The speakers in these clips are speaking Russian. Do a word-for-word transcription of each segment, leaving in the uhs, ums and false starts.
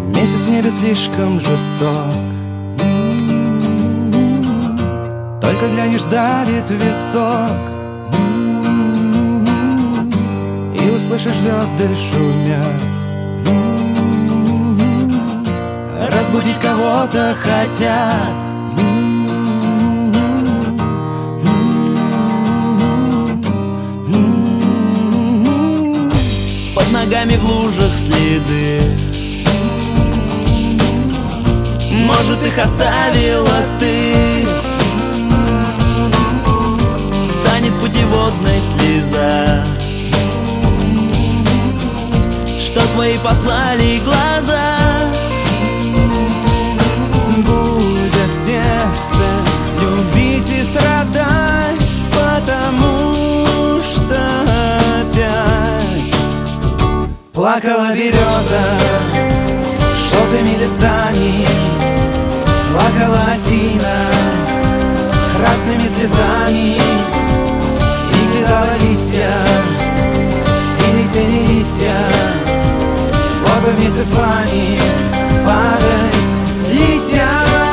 Месяц в небе слишком жесток. Только глянешь, давит висок, и услышишь, звезды шумят. Разбудить кого-то хотят. Под ногами в лужах следы, может, их оставила ты. Станет путеводной слеза, что твои послали глаза. Будет сердце любить и страдать, потому что опять плакала береза желтыми листами, плакала осина красными слезами, и кидала листья, и летели листья, вот бы вместе с вами падать листья.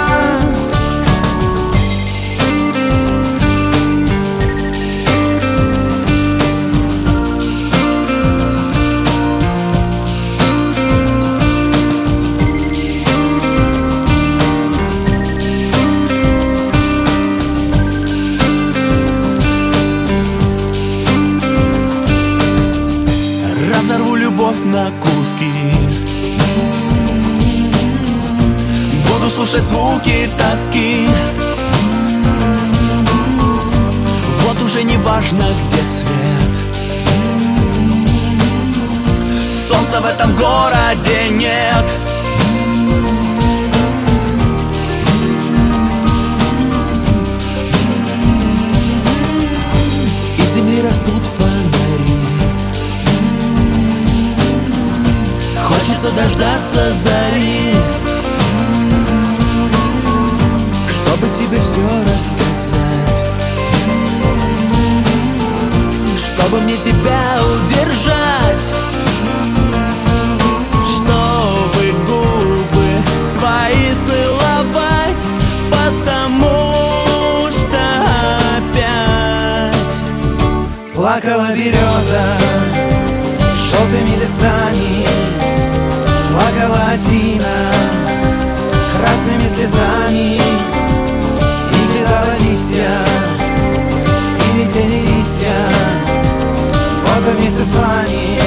Разорву любовь на куски, буду слушать звуки тоски. Вот уже не важно, где свет, солнца в этом городе нет. Из земли растут фонари, хочется дождаться зари, чтобы тебе все рассказать, чтобы мне тебя удержать, чтобы губы твои целовать, потому что опять плакала береза желтыми листами, плакала осина красными слезами, и кидала листья, и летели листья, вот бы вместе с вами